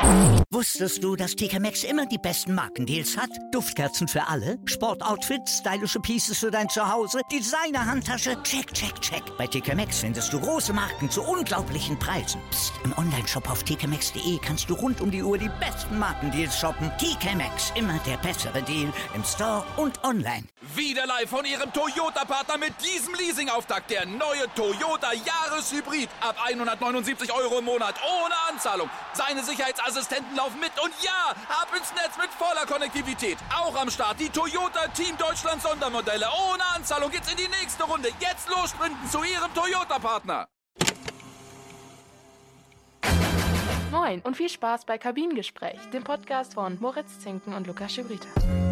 Wusstest du, dass TK Maxx immer die besten Markendeals hat? Duftkerzen für alle, Sportoutfits, stylische Pieces für dein Zuhause, Designer-Handtasche, check, check, check. Bei TK Maxx findest du große Marken zu unglaublichen Preisen. Psst. Im Onlineshop auf tkmaxx.de kannst du rund um die Uhr die besten Markendeals shoppen. TK Maxx, immer der bessere Deal im Store und online. Wieder live von Ihrem Toyota-Partner mit diesem Leasing-Auftakt. Der neue Toyota Jahreshybrid. Ab 179 € im Monat. Ohne Anzahlung. Seine Sicherheitsassistenten laufen mit. Und ja, ab ins Netz mit voller Konnektivität. Auch am Start die Toyota Team Deutschland Sondermodelle. Ohne Anzahlung geht's in die nächste Runde. Jetzt los sprinten zu Ihrem Toyota-Partner. Moin und viel Spaß bei Kabinengespräch, dem Podcast von Moritz Zinken und Lukas Schibrita.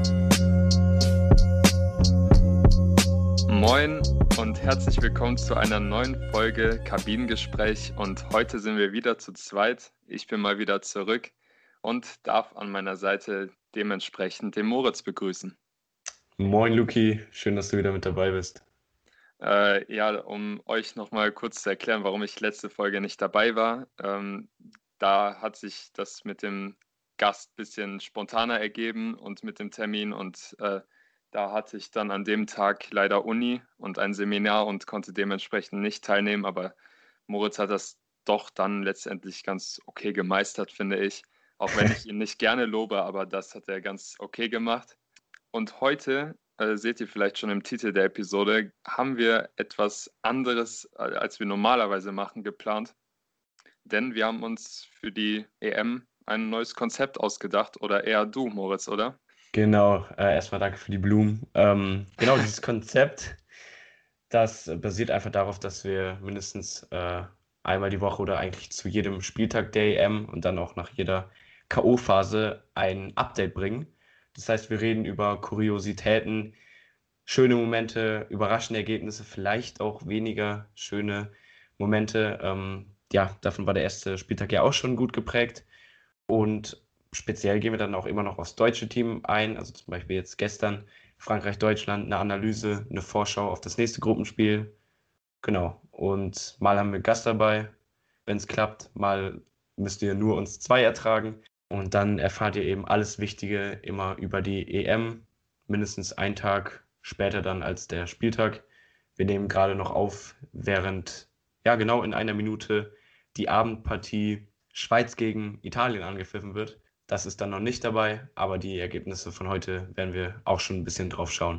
Moin und herzlich willkommen zu einer neuen Folge Kabinengespräch, und heute sind wir wieder zu zweit. Ich bin mal wieder zurück und darf an meiner Seite dementsprechend den Moritz begrüßen. Moin Luki, schön, dass du wieder mit dabei bist. Um euch nochmal kurz zu erklären, warum ich letzte Folge nicht dabei war. Da hat sich das mit dem Gast ein bisschen spontaner ergeben und mit dem Termin, und da hatte ich dann an dem Tag leider Uni und ein Seminar und konnte dementsprechend nicht teilnehmen, aber Moritz hat das doch dann letztendlich ganz okay gemeistert, finde ich. Auch wenn ich ihn nicht gerne lobe, aber das hat er ganz okay gemacht. Und heute, seht ihr vielleicht schon im Titel der Episode, haben wir etwas anderes, als wir normalerweise machen, geplant. Denn wir haben uns für die EM ein neues Konzept ausgedacht, oder eher du, Moritz, oder? Genau, erstmal danke für die Blumen. Genau, dieses Konzept, das basiert einfach darauf, dass wir mindestens einmal die Woche oder eigentlich zu jedem Spieltag der EM und dann auch nach jeder K.O.-Phase ein Update bringen. Das heißt, wir reden über Kuriositäten, schöne Momente, überraschende Ergebnisse, vielleicht auch weniger schöne Momente. Davon war der erste Spieltag ja auch schon gut geprägt. Und speziell gehen wir dann auch immer noch aufs deutsche Team ein. Also zum Beispiel jetzt gestern Frankreich-Deutschland, eine Analyse, eine Vorschau auf das nächste Gruppenspiel. Genau. Und mal haben wir einen Gast dabei, wenn es klappt. Mal müsst ihr nur uns zwei ertragen. Und dann erfahrt ihr eben alles Wichtige immer über die EM. Mindestens einen Tag später dann als der Spieltag. Wir nehmen gerade noch auf, während genau in einer Minute die Abendpartie Schweiz gegen Italien angepfiffen wird. Das ist dann noch nicht dabei, aber die Ergebnisse von heute werden wir auch schon ein bisschen drauf schauen.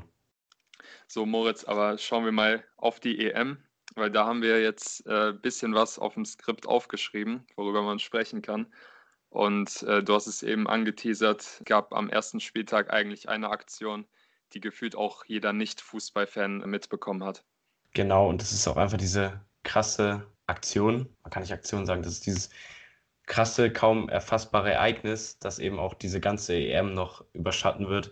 So, Moritz, aber schauen wir mal auf die EM, weil da haben wir jetzt ein bisschen was auf dem Skript aufgeschrieben, worüber man sprechen kann. Und du hast es eben angeteasert, gab am ersten Spieltag eigentlich eine Aktion, die gefühlt auch jeder Nicht-Fußballfan mitbekommen hat. Genau, und das ist auch einfach diese krasse Aktion, man kann nicht Aktion sagen, das ist dieses krasse, kaum erfassbare Ereignis, das eben auch diese ganze EM noch überschatten wird.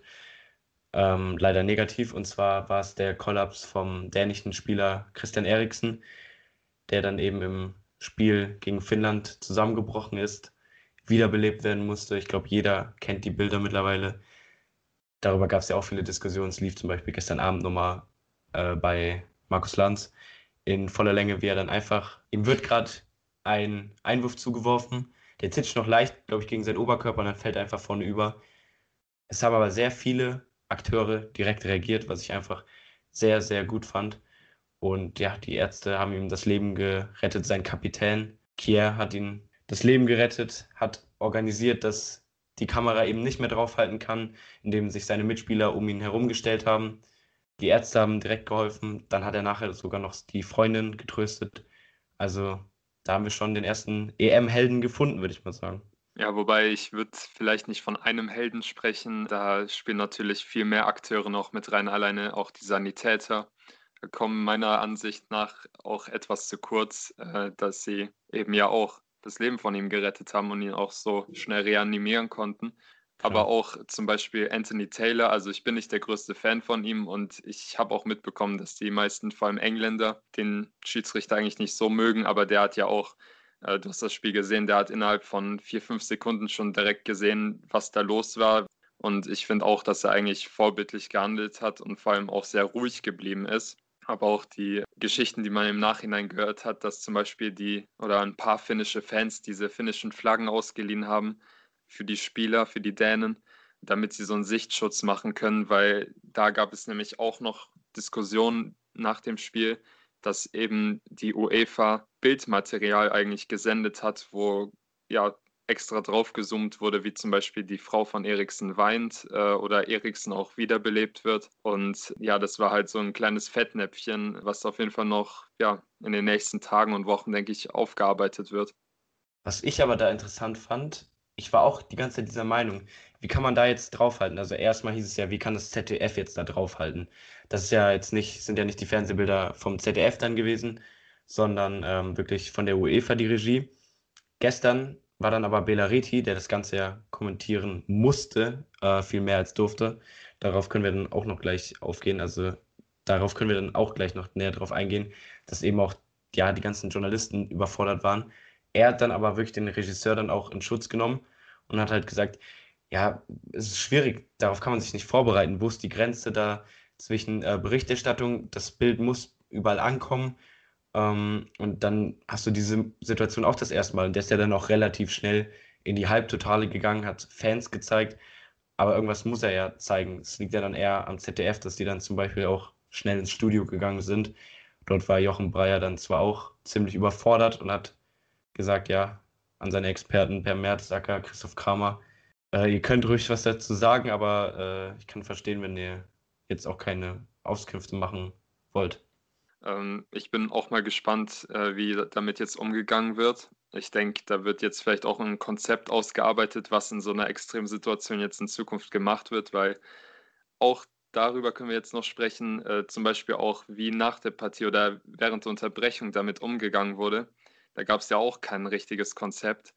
Leider negativ, und zwar war es der Kollaps vom dänischen Spieler Christian Eriksen, der dann eben im Spiel gegen Finnland zusammengebrochen ist, wiederbelebt werden musste. Ich glaube, jeder kennt die Bilder mittlerweile. Darüber gab es ja auch viele Diskussionen. Es lief zum Beispiel gestern Abend nochmal bei Markus Lanz in voller Länge, wie er dann einfach, ihm wird gerade ein Einwurf zugeworfen, der titscht noch leicht, glaube ich, gegen seinen Oberkörper, und dann fällt er einfach vorne über. Es haben aber sehr viele Akteure direkt reagiert, was ich einfach sehr, sehr gut fand. Und ja, die Ärzte haben ihm das Leben gerettet. Sein Kapitän Kier hat ihm das Leben gerettet, hat organisiert, dass die Kamera eben nicht mehr draufhalten kann, indem sich seine Mitspieler um ihn herumgestellt haben. Die Ärzte haben direkt geholfen. Dann hat er nachher sogar noch die Freundin getröstet. Also da haben wir schon den ersten EM-Helden gefunden, würde ich mal sagen. Ja, wobei ich würde vielleicht nicht von einem Helden sprechen. Da spielen natürlich viel mehr Akteure noch mit rein. Alleine auch die Sanitäter kommen meiner Ansicht nach auch etwas zu kurz, dass sie eben ja auch das Leben von ihm gerettet haben und ihn auch so schnell reanimieren konnten. Aber auch zum Beispiel Anthony Taylor, also ich bin nicht der größte Fan von ihm, und ich habe auch mitbekommen, dass die meisten, vor allem Engländer, den Schiedsrichter eigentlich nicht so mögen, aber der hat ja auch, du hast das Spiel gesehen, der hat innerhalb von 4-5 Sekunden schon direkt gesehen, was da los war, und ich finde auch, dass er eigentlich vorbildlich gehandelt hat und vor allem auch sehr ruhig geblieben ist. aber auch die Geschichten, die man im Nachhinein gehört hat, dass zum Beispiel ein paar finnische Fans diese finnischen Flaggen ausgeliehen haben für die Spieler, für die Dänen, damit sie so einen Sichtschutz machen können, weil da gab es nämlich auch noch Diskussionen nach dem Spiel, dass eben die UEFA Bildmaterial eigentlich gesendet hat, wo ja extra draufgezoomt wurde, wie zum Beispiel die Frau von Eriksen weint oder Eriksen auch wiederbelebt wird. Und ja, das war halt so ein kleines Fettnäpfchen, was auf jeden Fall noch in den nächsten Tagen und Wochen, denke ich, aufgearbeitet wird. Was ich aber da interessant fand, ich war auch die ganze Zeit dieser Meinung, wie kann man da jetzt draufhalten? Also erstmal hieß es ja, wie kann das ZDF jetzt da draufhalten? Das ist ja jetzt nicht, sind ja nicht die Fernsehbilder vom ZDF dann gewesen, sondern wirklich von der UEFA die Regie. Gestern war dann aber Bela Reti, der das Ganze ja kommentieren musste, viel mehr als durfte. Darauf können wir dann auch noch gleich aufgehen. Also darauf können wir dann auch gleich noch näher drauf eingehen, dass eben auch ja, die ganzen Journalisten überfordert waren. Er hat dann aber wirklich den Regisseur dann auch in Schutz genommen und hat halt gesagt, ja, es ist schwierig, darauf kann man sich nicht vorbereiten. Wo ist die Grenze da zwischen Berichterstattung, das Bild muss überall ankommen, und dann hast du diese Situation auch das erste Mal. Und der ist ja dann auch relativ schnell in die Halbtotale gegangen, hat Fans gezeigt, aber irgendwas muss er ja zeigen. Es liegt ja dann eher am ZDF, dass die dann zum Beispiel auch schnell ins Studio gegangen sind. Dort war Jochen Breyer dann zwar auch ziemlich überfordert und hat gesagt, ja, an seine Experten Per Mertesacker, Christoph Kramer, ihr könnt ruhig was dazu sagen, aber ich kann verstehen, wenn ihr jetzt auch keine Auskünfte machen wollt. Ich bin auch mal gespannt, wie damit jetzt umgegangen wird. Ich denke, da wird jetzt vielleicht auch ein Konzept ausgearbeitet, was in so einer Extremsituation jetzt in Zukunft gemacht wird, weil auch darüber können wir jetzt noch sprechen, zum Beispiel auch, wie nach der Partie oder während der Unterbrechung damit umgegangen wurde. Da gab es ja auch kein richtiges Konzept.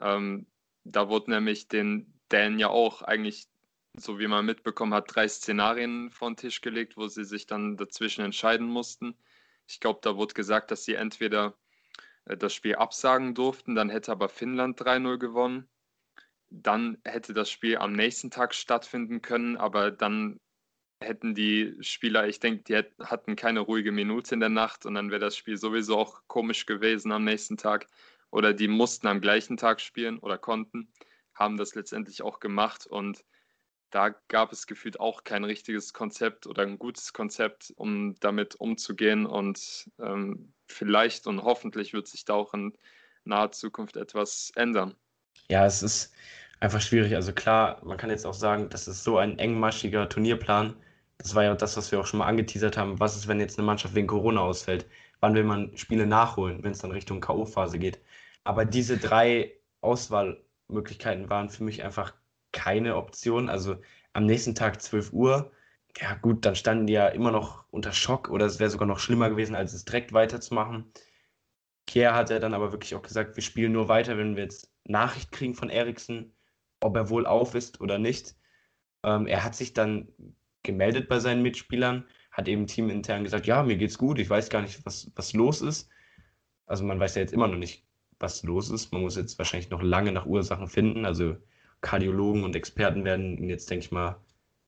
Da wurde nämlich den Dänen ja auch eigentlich, so wie man mitbekommen hat, 3 Szenarien vor den Tisch gelegt, wo sie sich dann dazwischen entscheiden mussten. Ich glaube, da wurde gesagt, dass sie entweder das Spiel absagen durften, dann hätte aber Finnland 3-0 gewonnen. Dann hätte das Spiel am nächsten Tag stattfinden können, aber dann hätten die Spieler, ich denke, die hatten keine ruhige Minute in der Nacht und dann wäre das Spiel sowieso auch komisch gewesen am nächsten Tag. Oder die mussten am gleichen Tag spielen oder konnten, haben das letztendlich auch gemacht und da gab es gefühlt auch kein richtiges Konzept oder ein gutes Konzept, um damit umzugehen und vielleicht und hoffentlich wird sich da auch in naher Zukunft etwas ändern. Ja, es ist einfach schwierig. Also klar, man kann jetzt auch sagen, das ist so ein engmaschiger Turnierplan. Das war ja das, was wir auch schon mal angeteasert haben. Was ist, wenn jetzt eine Mannschaft wegen Corona ausfällt? Wann will man Spiele nachholen, wenn es dann Richtung K.O.-Phase geht? Aber diese 3 Auswahlmöglichkeiten waren für mich einfach keine Option. Also am nächsten Tag 12 Uhr, ja gut, dann standen die ja immer noch unter Schock oder es wäre sogar noch schlimmer gewesen, als es direkt weiterzumachen. Kjær hat ja dann aber wirklich auch gesagt, wir spielen nur weiter, wenn wir jetzt Nachricht kriegen von Eriksen, ob er wohl auf ist oder nicht. Er hat sich dann gemeldet bei seinen Mitspielern, hat eben teamintern gesagt, ja, mir geht's gut, ich weiß gar nicht, was los ist. Also man weiß ja jetzt immer noch nicht, was los ist. Man muss jetzt wahrscheinlich noch lange nach Ursachen finden. Also Kardiologen und Experten werden ihn jetzt, denke ich mal,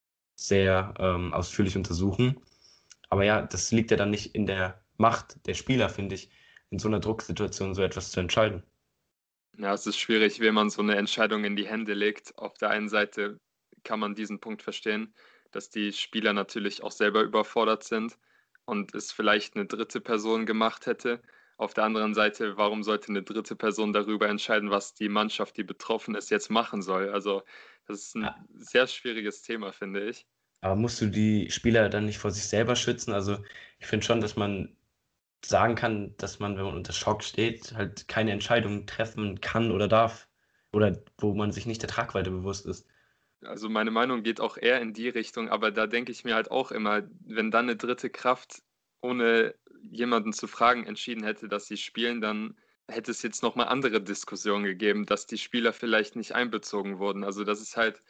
sehr ausführlich untersuchen. Aber ja, das liegt ja dann nicht in der Macht der Spieler, finde ich, in so einer Drucksituation so etwas zu entscheiden. Ja, es ist schwierig, wenn man so eine Entscheidung in die Hände legt. Auf der einen Seite kann man diesen Punkt verstehen, dass die Spieler natürlich auch selber überfordert sind und es vielleicht eine dritte Person gemacht hätte. Auf der anderen Seite, warum sollte eine dritte Person darüber entscheiden, was die Mannschaft, die betroffen ist, jetzt machen soll? Also das ist ein sehr schwieriges Thema, finde ich. Aber musst du die Spieler dann nicht vor sich selber schützen? Also ich finde schon, dass man sagen kann, dass man, wenn man unter Schock steht, halt keine Entscheidung treffen kann oder darf. Oder wo man sich nicht der Tragweite bewusst ist. Also meine Meinung geht auch eher in die Richtung, aber da denke ich mir halt auch immer, wenn dann eine dritte Kraft ohne jemanden zu fragen entschieden hätte, dass sie spielen, dann hätte es jetzt nochmal andere Diskussionen gegeben, dass die Spieler vielleicht nicht einbezogen wurden. Also das ist halt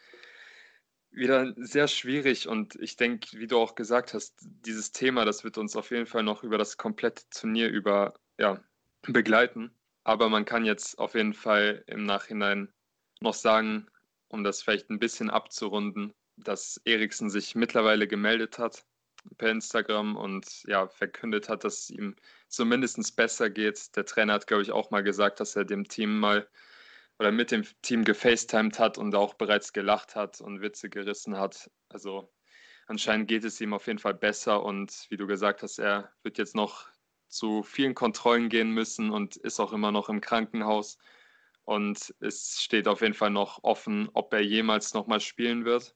wieder sehr schwierig und ich denke, wie du auch gesagt hast, dieses Thema, das wird uns auf jeden Fall noch über das komplette Turnier über begleiten. Aber man kann jetzt auf jeden Fall im Nachhinein noch sagen, um das vielleicht ein bisschen abzurunden, dass Eriksen sich mittlerweile gemeldet hat per Instagram und ja, verkündet hat, dass es ihm zumindest besser geht. Der Trainer hat, glaube ich, auch mal gesagt, dass er dem Team mal oder mit dem Team gefacetimed hat und auch bereits gelacht hat und Witze gerissen hat. Also anscheinend geht es ihm auf jeden Fall besser und wie du gesagt hast, er wird jetzt noch zu vielen Kontrollen gehen müssen und ist auch immer noch im Krankenhaus. Und es steht auf jeden Fall noch offen, ob er jemals nochmal spielen wird.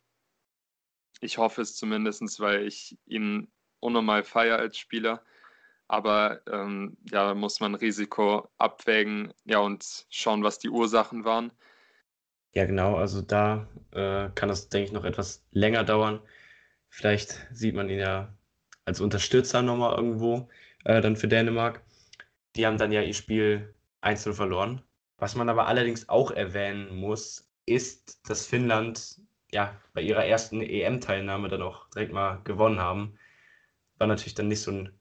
Ich hoffe es zumindest, weil ich ihn unnormal feiere als Spieler. Aber ja, muss man Risiko abwägen, ja, und schauen, was die Ursachen waren. Ja, genau, also da kann das, denke ich, noch etwas länger dauern. Vielleicht sieht man ihn ja als Unterstützer nochmal irgendwo dann für Dänemark. Die haben dann ja ihr Spiel 1-0 verloren. Was man aber allerdings auch erwähnen muss, ist, dass Finnland ja bei ihrer ersten EM-Teilnahme dann auch direkt mal gewonnen haben. War natürlich dann nicht so ein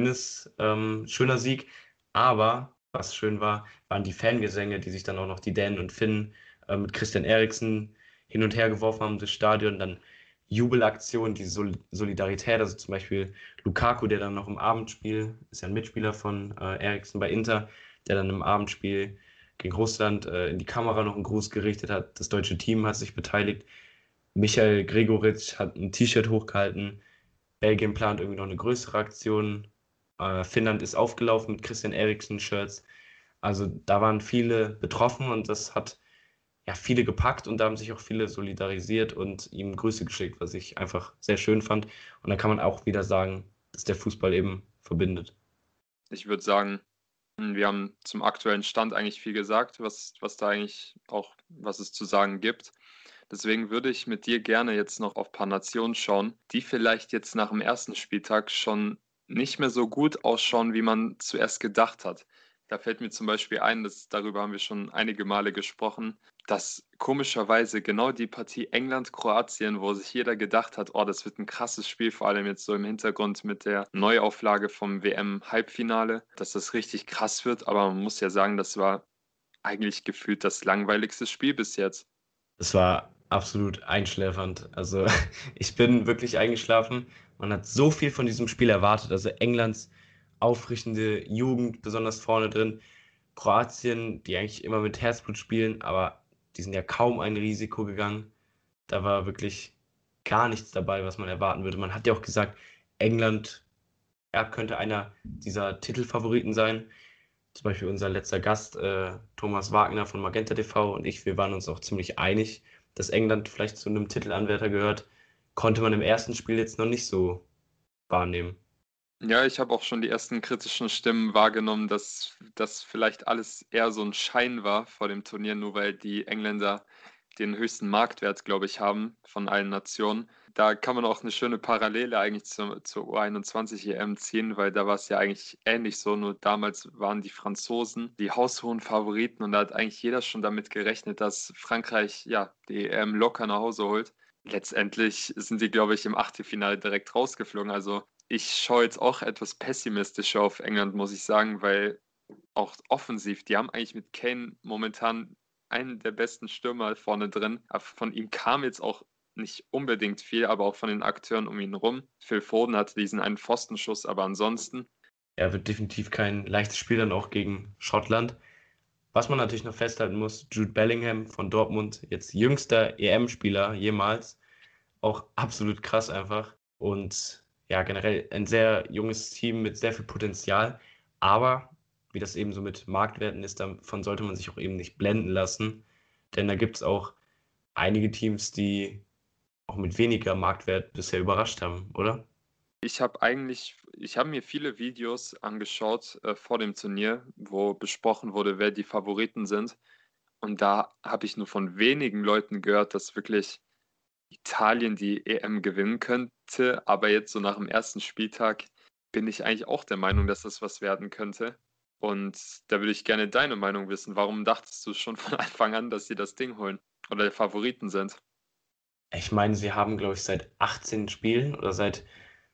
schöner Sieg, aber was schön war, waren die Fangesänge, die sich dann auch noch die Dänen und Finnen mit Christian Eriksen hin und her geworfen haben, das Stadion, dann Jubelaktionen, die Solidarität, also zum Beispiel Lukaku, der dann noch im Abendspiel, ist ja ein Mitspieler von Eriksen bei Inter, der dann im Abendspiel gegen Russland in die Kamera noch einen Gruß gerichtet hat. Das deutsche Team hat sich beteiligt. Michael Gregoritsch hat ein T-Shirt hochgehalten. Belgien plant irgendwie noch eine größere Aktion. Finnland ist aufgelaufen mit Christian Eriksen-Shirts. Also da waren viele betroffen und das hat ja viele gepackt und da haben sich auch viele solidarisiert und ihm Grüße geschickt, was ich einfach sehr schön fand. Und da kann man auch wieder sagen, dass der Fußball eben verbindet. Ich würde sagen, wir haben zum aktuellen Stand eigentlich viel gesagt, was da eigentlich auch, was es zu sagen gibt. Deswegen würde ich mit dir gerne jetzt noch auf ein paar Nationen schauen, die vielleicht jetzt nach dem ersten Spieltag schon nicht mehr so gut ausschauen, wie man zuerst gedacht hat. Da fällt mir zum Beispiel ein, darüber haben wir schon einige Male gesprochen, dass komischerweise genau die Partie England-Kroatien, wo sich jeder gedacht hat, oh, das wird ein krasses Spiel, vor allem jetzt so im Hintergrund mit der Neuauflage vom WM-Halbfinale, dass das richtig krass wird. Aber man muss ja sagen, das war eigentlich gefühlt das langweiligste Spiel bis jetzt. Es war absolut einschläfernd. Also ich bin wirklich eingeschlafen. Man hat so viel von diesem Spiel erwartet. Also Englands aufrichtende Jugend besonders vorne drin. Kroatien, die eigentlich immer mit Herzblut spielen, aber die sind ja kaum ein Risiko gegangen. Da war wirklich gar nichts dabei, was man erwarten würde. Man hat ja auch gesagt, England ja, könnte einer dieser Titelfavoriten sein. Zum Beispiel unser letzter Gast, Thomas Wagner von Magenta TV und ich, wir waren uns auch ziemlich einig, dass England vielleicht zu einem Titelanwärter gehört. Konnte man im ersten Spiel jetzt noch nicht so wahrnehmen. Ja, ich habe auch schon die ersten kritischen Stimmen wahrgenommen, dass das vielleicht alles eher so ein Schein war vor dem Turnier, nur weil die Engländer den höchsten Marktwert, glaube ich, haben von allen Nationen. Da kann man auch eine schöne Parallele eigentlich zur U21 EM ziehen, weil da war es ja eigentlich ähnlich so, nur damals waren die Franzosen die haushohen Favoriten und da hat eigentlich jeder schon damit gerechnet, dass Frankreich ja die EM locker nach Hause holt. Letztendlich sind die, glaube ich, im Achtelfinale direkt rausgeflogen. Also ich schaue jetzt auch etwas pessimistischer auf England, muss ich sagen, weil auch offensiv, die haben eigentlich mit Kane momentan einen der besten Stürmer vorne drin. Aber von ihm kam jetzt auch nicht unbedingt viel, aber auch von den Akteuren um ihn rum. Phil Foden hatte diesen einen Pfostenschuss, aber ansonsten. Er wird definitiv kein leichtes Spiel dann auch gegen Schottland. Was man natürlich noch festhalten muss, Jude Bellingham von Dortmund, jetzt jüngster EM-Spieler jemals. Auch absolut krass einfach. Und ja, generell ein sehr junges Team mit sehr viel Potenzial. Aber wie das eben so mit Marktwerten ist, davon sollte man sich auch eben nicht blenden lassen. Denn da gibt es auch einige Teams, die auch mit weniger Marktwert bisher überrascht haben, oder? Ich habe mir viele Videos angeschaut vor dem Turnier, wo besprochen wurde, wer die Favoriten sind. Und da habe ich nur von wenigen Leuten gehört, dass wirklich Italien die EM gewinnen könnte. Aber jetzt so nach dem ersten Spieltag bin ich eigentlich auch der Meinung, dass das was werden könnte. Und da würde ich gerne deine Meinung wissen. Warum dachtest du schon von Anfang an, dass sie das Ding holen oder die Favoriten sind? Ich meine, sie haben, glaube ich, seit 18 Spielen oder seit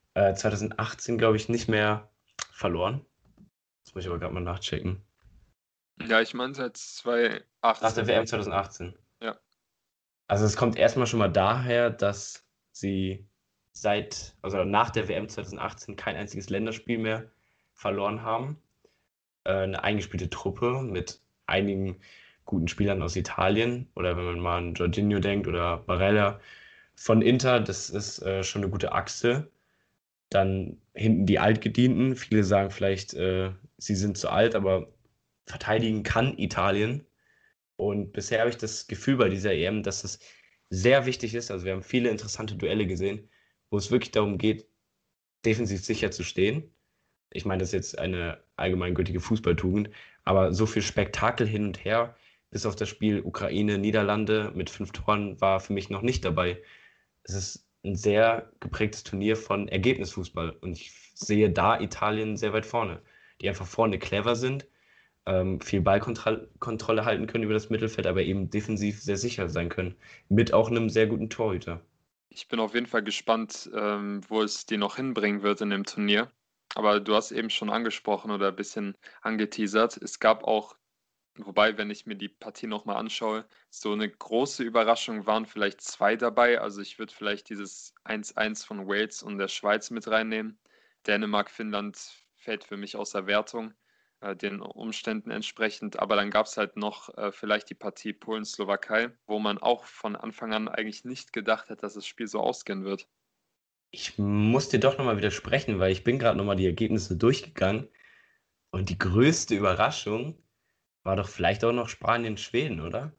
2018, glaube ich, nicht mehr verloren. Das muss ich aber gerade mal nachchecken. Ja, ich meine seit Nach der 2018. WM 2018. Ja. Also es kommt erstmal schon mal daher, dass sie also nach der WM 2018 kein einziges Länderspiel mehr verloren haben. Eine eingespielte Truppe mit einigen guten Spielern aus Italien oder wenn man mal an Jorginho denkt oder Barella von Inter, das ist schon eine gute Achse. Dann hinten die Altgedienten. Viele sagen vielleicht, sie sind zu alt, aber verteidigen kann Italien. Und bisher habe ich das Gefühl bei dieser EM, dass es sehr wichtig ist. Also wir haben viele interessante Duelle gesehen, wo es wirklich darum geht, defensiv sicher zu stehen. Ich meine, das ist jetzt eine allgemeingültige Fußballtugend, aber so viel Spektakel hin und her, bis auf das Spiel Ukraine-Niederlande mit 5 Toren, war für mich noch nicht dabei. Es ist ein sehr geprägtes Turnier von Ergebnisfußball und ich sehe da Italien sehr weit vorne, die einfach vorne clever sind, viel Ballkontrolle halten können über das Mittelfeld, aber eben defensiv sehr sicher sein können, mit auch einem sehr guten Torhüter. Ich bin auf jeden Fall gespannt, wo es die noch hinbringen wird in dem Turnier. Aber du hast eben schon angesprochen oder ein bisschen angeteasert. Es gab auch, wobei, wenn ich mir die Partie nochmal anschaue, so eine große Überraschung waren vielleicht 2 dabei. Also ich würde vielleicht dieses 1-1 von Wales und der Schweiz mit reinnehmen. Dänemark, Finnland fällt für mich außer Wertung, den Umständen entsprechend. Aber dann gab es halt noch vielleicht die Partie Polen-Slowakei, wo man auch von Anfang an eigentlich nicht gedacht hat, dass das Spiel so ausgehen wird. Ich muss dir doch nochmal widersprechen, weil ich bin gerade nochmal die Ergebnisse durchgegangen und die größte Überraschung war doch vielleicht auch noch Spanien-Schweden, oder?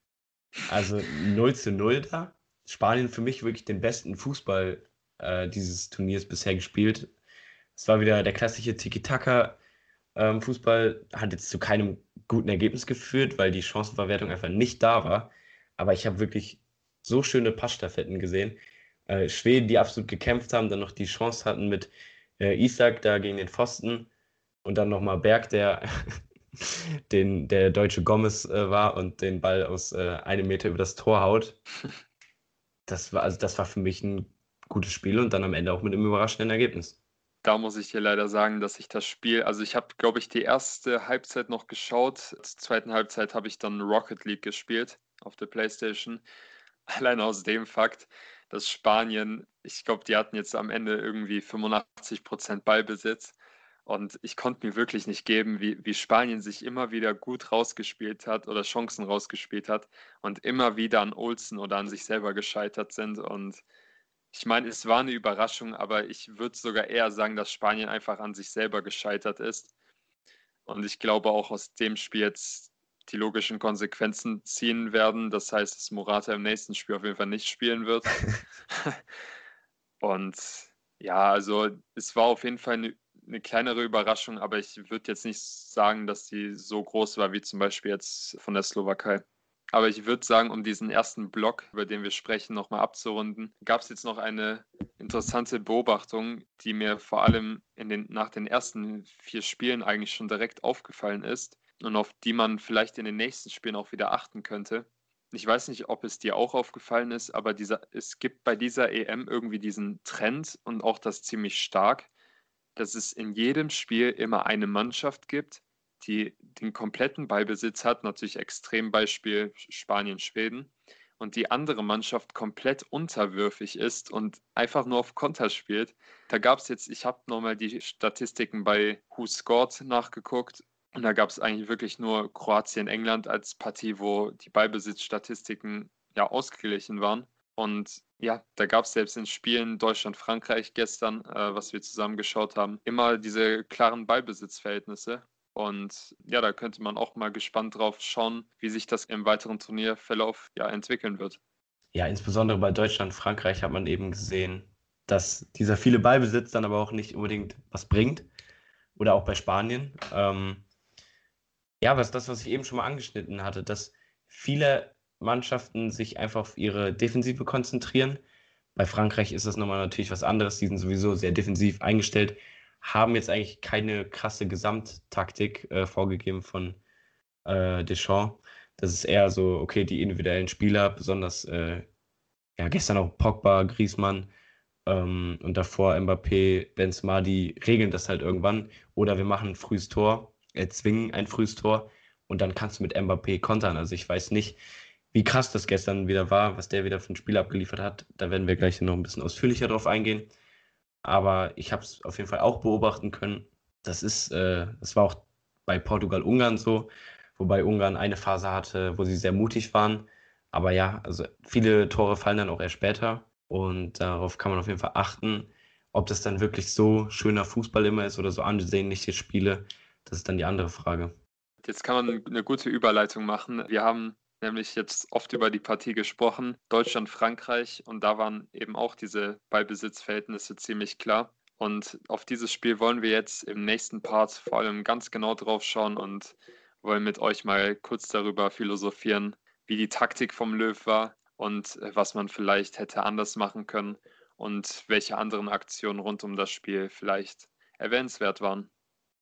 Also 0-0 da. Spanien für mich wirklich den besten Fußball dieses Turniers bisher gespielt. Es war wieder der klassische Tiki-Taka-Fußball, hat jetzt zu keinem guten Ergebnis geführt, weil die Chancenverwertung einfach nicht da war. Aber ich habe wirklich so schöne Passstaffetten gesehen. Schweden, die absolut gekämpft haben, dann noch die Chance hatten mit Isak da gegen den Pfosten und dann nochmal Berg, der der deutsche Gomez war und den Ball aus 1 Meter über das Tor haut. Das war für mich ein gutes Spiel und dann am Ende auch mit einem überraschenden Ergebnis. Da muss ich dir leider sagen, dass ich das Spiel, also ich habe, glaube ich, die erste Halbzeit noch geschaut. Zur zweiten Halbzeit habe ich dann Rocket League gespielt auf der PlayStation. Allein aus dem Fakt, dass Spanien, ich glaube, die hatten jetzt am Ende irgendwie 85% Ballbesitz. Und ich konnte mir wirklich nicht geben, wie Spanien sich immer wieder gut rausgespielt hat oder Chancen rausgespielt hat und immer wieder an Olsen oder an sich selber gescheitert sind. Und ich meine, es war eine Überraschung, aber ich würde sogar eher sagen, dass Spanien einfach an sich selber gescheitert ist. Und ich glaube auch aus dem Spiel jetzt die logischen Konsequenzen ziehen werden. Das heißt, dass Morata im nächsten Spiel auf jeden Fall nicht spielen wird. Und ja, also es war auf jeden Fall eine kleinere Überraschung, aber ich würde jetzt nicht sagen, dass die so groß war wie zum Beispiel jetzt von der Slowakei. Aber ich würde sagen, um diesen ersten Block, über den wir sprechen, nochmal abzurunden, gab es jetzt noch eine interessante Beobachtung, die mir vor allem nach den ersten 4 Spielen eigentlich schon direkt aufgefallen ist und auf die man vielleicht in den nächsten Spielen auch wieder achten könnte. Ich weiß nicht, ob es dir auch aufgefallen ist, aber es gibt bei dieser EM irgendwie diesen Trend und auch das ziemlich stark, dass es in jedem Spiel immer eine Mannschaft gibt, die den kompletten Ballbesitz hat, natürlich Extrembeispiel Spanien, Schweden, und die andere Mannschaft komplett unterwürfig ist und einfach nur auf Konter spielt. Da gab es jetzt, ich habe nochmal die Statistiken bei Who Scored nachgeguckt und da gab es eigentlich wirklich nur Kroatien, England als Partie, wo die Ballbesitzstatistiken ja ausgeglichen waren. Und ja, da gab es selbst in Spielen Deutschland-Frankreich gestern, was wir zusammen geschaut haben, immer diese klaren Ballbesitzverhältnisse. Und ja, da könnte man auch mal gespannt drauf schauen, wie sich das im weiteren Turnierverlauf ja entwickeln wird. Ja, insbesondere bei Deutschland, Frankreich hat man eben gesehen, dass dieser viele Ballbesitz dann aber auch nicht unbedingt was bringt. Oder auch bei Spanien. Ja, was ich eben schon mal angeschnitten hatte, dass viele Mannschaften sich einfach auf ihre Defensive konzentrieren. Bei Frankreich ist das nochmal natürlich was anderes. Die sind sowieso sehr defensiv eingestellt, haben jetzt eigentlich keine krasse Gesamttaktik vorgegeben von Deschamps. Das ist eher so, okay, die individuellen Spieler, besonders gestern auch Pogba, Griezmann und davor Mbappé, Benzema, die regeln das halt irgendwann. Oder wir machen ein frühes Tor, erzwingen ein frühes Tor und dann kannst du mit Mbappé kontern. Also ich weiß nicht, wie krass das gestern wieder war, was der wieder für ein Spiel abgeliefert hat. Da werden wir gleich noch ein bisschen ausführlicher drauf eingehen. Aber ich habe es auf jeden Fall auch beobachten können. Das war auch bei Portugal-Ungarn so, wobei Ungarn eine Phase hatte, wo sie sehr mutig waren. Aber ja, also viele Tore fallen dann auch erst später und darauf kann man auf jeden Fall achten. Ob das dann wirklich so schöner Fußball immer ist oder so ansehnliche Spiele, das ist dann die andere Frage. Jetzt kann man eine gute Überleitung machen. Wir haben nämlich jetzt oft über die Partie gesprochen, Deutschland, Frankreich, und da waren eben auch diese Ballbesitzverhältnisse ziemlich klar. Und auf dieses Spiel wollen wir jetzt im nächsten Part vor allem ganz genau drauf schauen und wollen mit euch mal kurz darüber philosophieren, wie die Taktik vom Löw war und was man vielleicht hätte anders machen können und welche anderen Aktionen rund um das Spiel vielleicht erwähnenswert waren.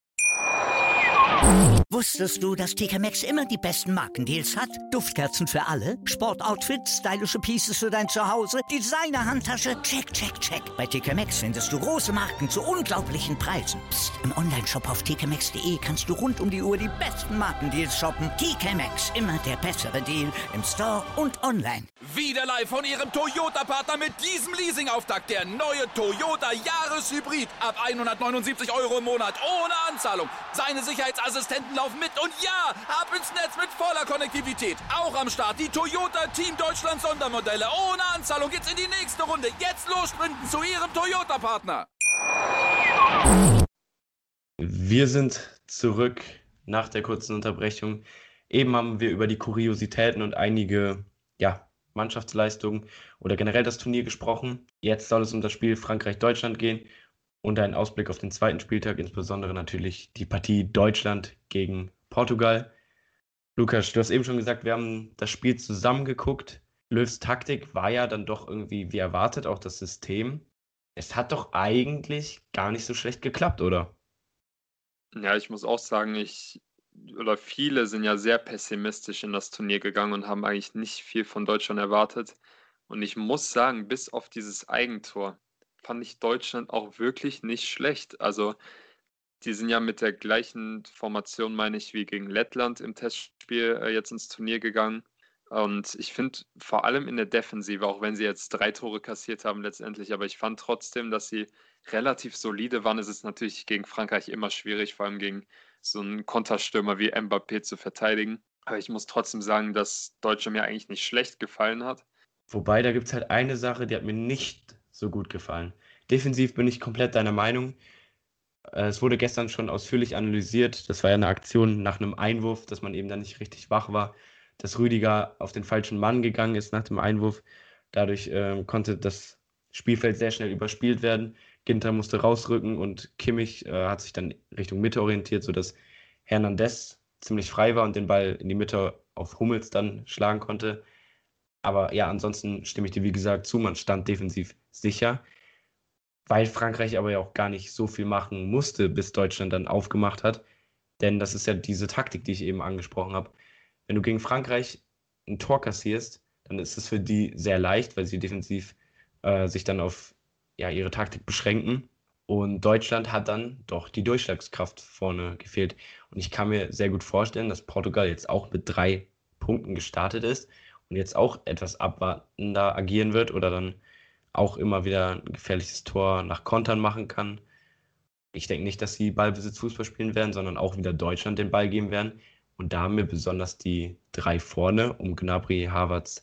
Wusstest du, dass TK Maxx immer die besten Markendeals hat? Duftkerzen für alle, Sportoutfits, stylische Pieces für dein Zuhause, Designer-Handtasche, check, check, check. Bei TK Maxx findest du große Marken zu unglaublichen Preisen. Psst. Im Onlineshop auf tkmaxx.de kannst du rund um die Uhr die besten Markendeals shoppen. TK Maxx, immer der bessere Deal im Store und online. Wieder live von Ihrem Toyota-Partner mit diesem Leasing-Auftakt. Der neue Toyota Jahreshybrid. Ab 179 € im Monat ohne Anzahlung. Seine Sicherheitsassistenten laufen mit und ja, ab ins Netz mit voller Konnektivität. Auch am Start die Toyota Team Deutschland Sondermodelle. Ohne Anzahlung geht's in die nächste Runde. Jetzt los sprinten zu Ihrem Toyota-Partner. Wir sind zurück nach der kurzen Unterbrechung. Eben haben wir über die Kuriositäten und einige Mannschaftsleistungen oder generell das Turnier gesprochen. Jetzt soll es um das Spiel Frankreich-Deutschland gehen und einen Ausblick auf den zweiten Spieltag, insbesondere natürlich die Partie Deutschland gegen Portugal. Lukas, du hast eben schon gesagt, wir haben das Spiel zusammen geguckt. Löws Taktik war ja dann doch irgendwie wie erwartet, auch das System. Es hat doch eigentlich gar nicht so schlecht geklappt, oder? Ja, ich muss auch sagen, viele sind ja sehr pessimistisch in das Turnier gegangen und haben eigentlich nicht viel von Deutschland erwartet. Und ich muss sagen, bis auf dieses Eigentor fand ich Deutschland auch wirklich nicht schlecht. Also die sind ja mit der gleichen Formation, meine ich, wie gegen Lettland im Testspiel jetzt ins Turnier gegangen. Und ich finde vor allem in der Defensive, auch wenn sie jetzt 3 Tore kassiert haben letztendlich, aber ich fand trotzdem, dass sie relativ solide waren. Es ist natürlich gegen Frankreich immer schwierig, vor allem gegen so einen Konterstürmer wie Mbappé zu verteidigen. Aber ich muss trotzdem sagen, dass Deutschland mir eigentlich nicht schlecht gefallen hat. Wobei, da gibt es halt eine Sache, die hat mir nicht so gut gefallen. Defensiv bin ich komplett deiner Meinung. Es wurde gestern schon ausführlich analysiert. Das war ja eine Aktion nach einem Einwurf, dass man eben dann nicht richtig wach war, dass Rüdiger auf den falschen Mann gegangen ist nach dem Einwurf. Dadurch konnte das Spielfeld sehr schnell überspielt werden. Ginter musste rausrücken und Kimmich hat sich dann Richtung Mitte orientiert, sodass Hernandez ziemlich frei war und den Ball in die Mitte auf Hummels dann schlagen konnte. Aber ja, ansonsten stimme ich dir wie gesagt zu, man stand defensiv sicher, weil Frankreich aber ja auch gar nicht so viel machen musste, bis Deutschland dann aufgemacht hat. Denn das ist ja diese Taktik, die ich eben angesprochen habe. Wenn du gegen Frankreich ein Tor kassierst, dann ist es für die sehr leicht, weil sie defensiv sich dann auf ihre Taktik beschränken. Und Deutschland hat dann doch die Durchschlagskraft vorne gefehlt. Und ich kann mir sehr gut vorstellen, dass Portugal jetzt auch mit 3 Punkten gestartet ist und jetzt auch etwas abwartender agieren wird oder dann auch immer wieder ein gefährliches Tor nach Kontern machen kann. Ich denke nicht, dass sie Ballbesitz-Fußball spielen werden, sondern auch wieder Deutschland den Ball geben werden. Und da haben mir besonders die 3 vorne um Gnabry, Havertz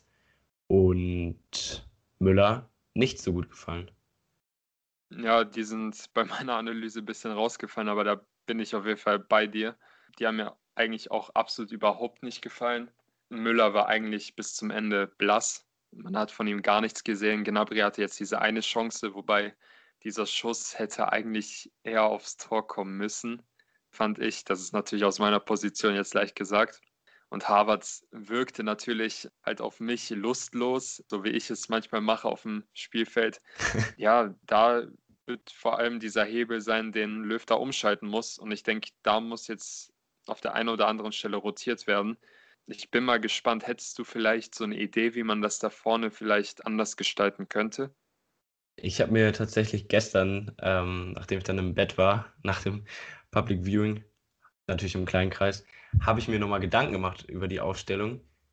und Müller nicht so gut gefallen. Ja, die sind bei meiner Analyse ein bisschen rausgefallen, aber da bin ich auf jeden Fall bei dir. Die haben mir eigentlich auch absolut überhaupt nicht gefallen. Müller war eigentlich bis zum Ende blass. Man hat von ihm gar nichts gesehen. Gnabry hatte jetzt diese eine Chance, wobei dieser Schuss hätte eigentlich eher aufs Tor kommen müssen, fand ich. Das ist natürlich aus meiner Position jetzt leicht gesagt. Und Havertz wirkte natürlich halt auf mich lustlos, so wie ich es manchmal mache auf dem Spielfeld. Ja, da wird vor allem dieser Hebel sein, den Löw da umschalten muss. Und ich denke, da muss jetzt auf der einen oder anderen Stelle rotiert werden. Ich bin mal gespannt, hättest du vielleicht so eine Idee, wie man das da vorne vielleicht anders gestalten könnte? Ich habe mir tatsächlich gestern, nachdem ich dann im Bett war, nach dem Public Viewing, natürlich im kleinen Kreis, habe ich mir nochmal Gedanken gemacht über die Aufstellung.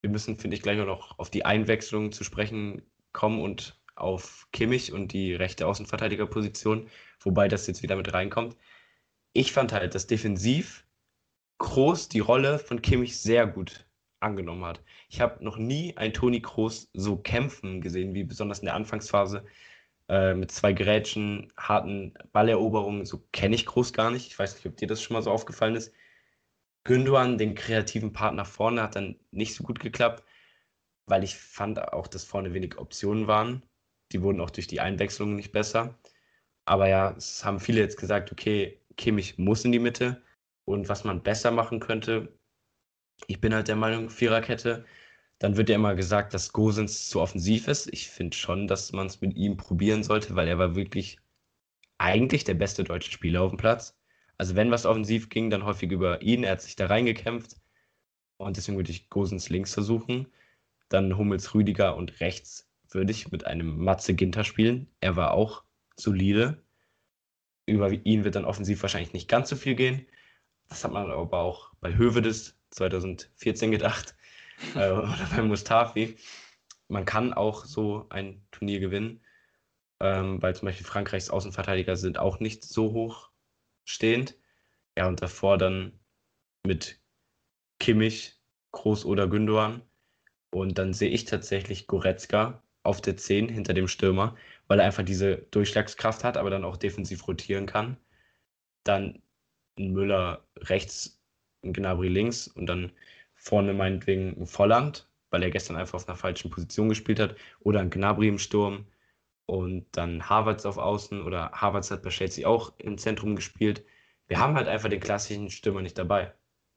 wir müssen, finde ich, gleich auch noch auf die Einwechslung zu sprechen kommen und auf Kimmich und die rechte Außenverteidigerposition, wobei das jetzt wieder mit reinkommt. Ich fand halt, dass defensiv Kroos die Rolle von Kimmich sehr gut angenommen hat. Ich habe noch nie einen Toni Kroos so kämpfen gesehen, wie besonders in der Anfangsphase mit 2 Grätschen, harten Balleroberungen. So kenne ich Kroos gar nicht. Ich weiß nicht, ob dir das schon mal so aufgefallen ist. Gündoğan, den kreativen Part nach vorne, hat dann nicht so gut geklappt, weil ich fand auch, dass vorne wenig Optionen waren. Die wurden auch durch die Einwechslung nicht besser. Aber ja, es haben viele jetzt gesagt, okay, Kimmich muss in die Mitte. Und was man besser machen könnte, ich bin halt der Meinung, Viererkette. Dann wird ja immer gesagt, dass Gosens zu offensiv ist. Ich finde schon, dass man es mit ihm probieren sollte, weil er war wirklich eigentlich der beste deutsche Spieler auf dem Platz. Also wenn was offensiv ging, dann häufig über ihn. Er hat sich da reingekämpft. Und deswegen würde ich Gosens links versuchen. Dann Hummels, Rüdiger und rechts würde ich mit einem Matze Ginter spielen. Er war auch solide. Über ihn wird dann offensiv wahrscheinlich nicht ganz so viel gehen. Das hat man aber auch bei Hövedes 2014 gedacht. Oder bei Mustafi. Man kann auch so ein Turnier gewinnen, weil zum Beispiel Frankreichs Außenverteidiger sind auch nicht so hoch stehend. Ja, und davor dann mit Kimmich, Kroos oder Gündoğan. Und dann sehe ich tatsächlich Goretzka auf der 10 hinter dem Stürmer, weil er einfach diese Durchschlagskraft hat, aber dann auch defensiv rotieren kann. Dann ein Müller rechts, ein Gnabry links und dann vorne meinetwegen ein Volland, weil er gestern einfach auf einer falschen Position gespielt hat, oder ein Gnabry im Sturm und dann Havertz auf Außen, oder Havertz hat bei Chelsea auch im Zentrum gespielt. Wir haben halt einfach den klassischen Stürmer nicht dabei.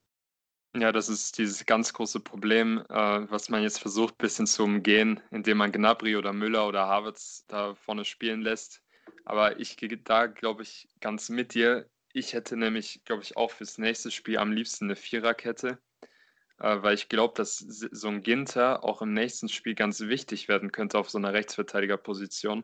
Ja, das ist dieses ganz große Problem, was man jetzt versucht, ein bisschen zu umgehen, indem man Gnabry oder Müller oder Havertz da vorne spielen lässt. Aber ich gehe da, glaube ich, ganz mit dir. Ich hätte nämlich, glaube ich, auch fürs nächste Spiel am liebsten eine Viererkette, weil ich glaube, dass so ein Ginter auch im nächsten Spiel ganz wichtig werden könnte auf so einer Rechtsverteidigerposition,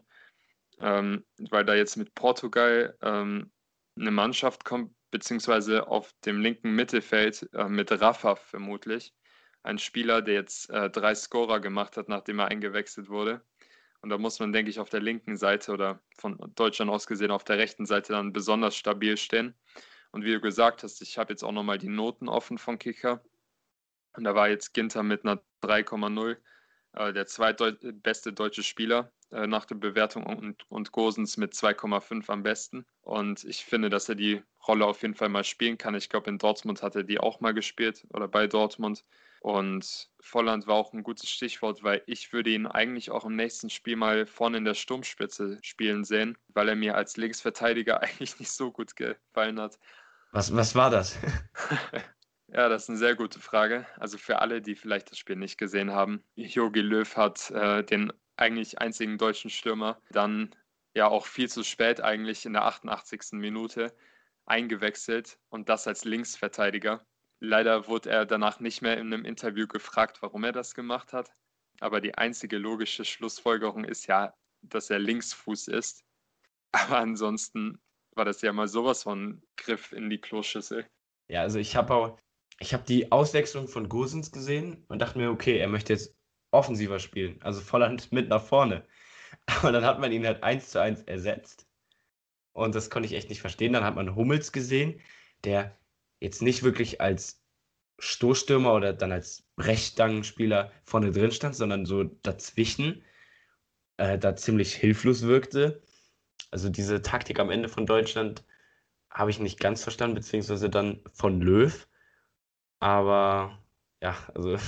weil da jetzt mit Portugal eine Mannschaft kommt, beziehungsweise auf dem linken Mittelfeld mit Rafa vermutlich, ein Spieler, der jetzt 3 Scorer gemacht hat, nachdem er eingewechselt wurde. Und da muss man, denke ich, auf der linken Seite oder von Deutschland aus gesehen auf der rechten Seite dann besonders stabil stehen. Und wie du gesagt hast, ich habe jetzt auch nochmal die Noten offen von Kicker. Und da war jetzt Ginter mit einer 3,0 der zweitbeste deutsche Spieler nach der Bewertung und Gosens mit 2,5 am besten. Und ich finde, dass er die Rolle auf jeden Fall mal spielen kann. Ich glaube, in Dortmund hat er die auch mal gespielt oder bei Dortmund. Und Volland war auch ein gutes Stichwort, weil ich würde ihn eigentlich auch im nächsten Spiel mal vorne in der Sturmspitze spielen sehen, weil er mir als Linksverteidiger eigentlich nicht so gut gefallen hat. Was war das? Ja, das ist eine sehr gute Frage. Also für alle, die vielleicht das Spiel nicht gesehen haben, Jogi Löw hat den eigentlich einzigen deutschen Stürmer dann ja auch viel zu spät eigentlich in der 88. Minute eingewechselt und das als Linksverteidiger. Leider wurde er danach nicht mehr in einem Interview gefragt, warum er das gemacht hat. Aber die einzige logische Schlussfolgerung ist ja, dass er Linksfuß ist. Aber ansonsten war das ja mal sowas von Griff in die Kloschüssel. Ja, also ich habe die Auswechslung von Gosens gesehen und dachte mir, okay, er möchte jetzt offensiver spielen, also Volland mit nach vorne. Aber dann hat man ihn halt 1:1 ersetzt. Und das konnte ich echt nicht verstehen. Dann hat man Hummels gesehen, der jetzt nicht wirklich als Stoßstürmer oder dann als Brechstangenspieler vorne drin stand, sondern so dazwischen, da ziemlich hilflos wirkte. Also diese Taktik am Ende von Deutschland habe ich nicht ganz verstanden, beziehungsweise dann von Löw. Aber ja, also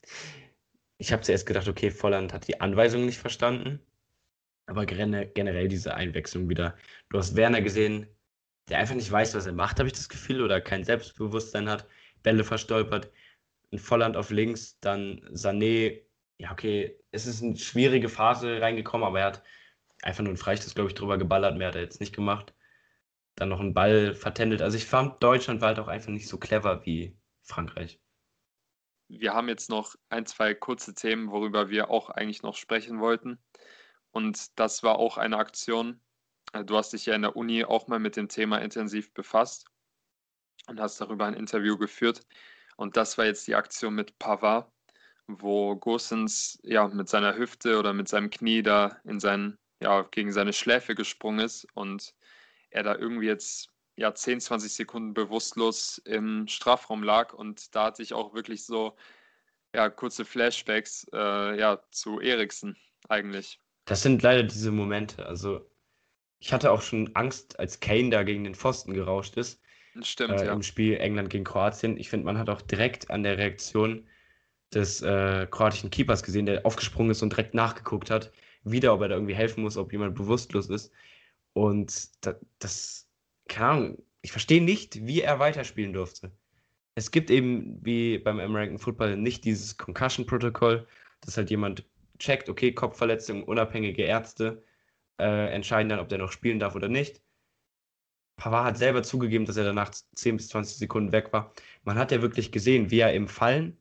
ich habe zuerst gedacht, okay, Volland hat die Anweisung nicht verstanden. Aber generell diese Einwechslung wieder. Du hast Werner gesehen, der einfach nicht weiß, was er macht, habe ich das Gefühl, oder kein Selbstbewusstsein hat, Bälle verstolpert. Ein Volland auf links, dann Sané. Ja, okay, es ist eine schwierige Phase reingekommen, aber er hat einfach nur einen Freistoß, glaube ich, drüber geballert. Mehr hat er jetzt nicht gemacht. Dann noch einen Ball vertändelt. Also ich fand, Deutschland war halt auch einfach nicht so clever wie Frankreich. Wir haben jetzt noch 1, 2 kurze Themen, worüber wir auch eigentlich noch sprechen wollten. Und das war auch eine Aktion. Du hast dich ja in der Uni auch mal mit dem Thema intensiv befasst und hast darüber ein Interview geführt. Und das war jetzt die Aktion mit Pavard, wo Gosens mit seiner Hüfte oder mit seinem Knie da gegen seine Schläfe gesprungen ist und er da irgendwie jetzt 10, 20 Sekunden bewusstlos im Strafraum lag. Und da hatte ich auch wirklich so kurze Flashbacks zu Eriksen eigentlich. Das sind leider diese Momente. Also ich hatte auch schon Angst, als Kane da gegen den Pfosten gerauscht ist. Stimmt, Im Spiel England gegen Kroatien. Ich finde, man hat auch direkt an der Reaktion des kroatischen Keepers gesehen, der aufgesprungen ist und direkt nachgeguckt hat, wieder, ob er da irgendwie helfen muss, ob jemand bewusstlos ist. Und keine Ahnung, ich verstehe nicht, wie er weiterspielen durfte. Es gibt eben, wie beim American Football, nicht dieses Concussion-Protokoll, dass halt jemand checkt, okay, Kopfverletzung, unabhängige Ärzte entscheiden dann, ob der noch spielen darf oder nicht. Pavard hat selber zugegeben, dass er danach 10 bis 20 Sekunden weg war. Man hat ja wirklich gesehen, wie er im Fallen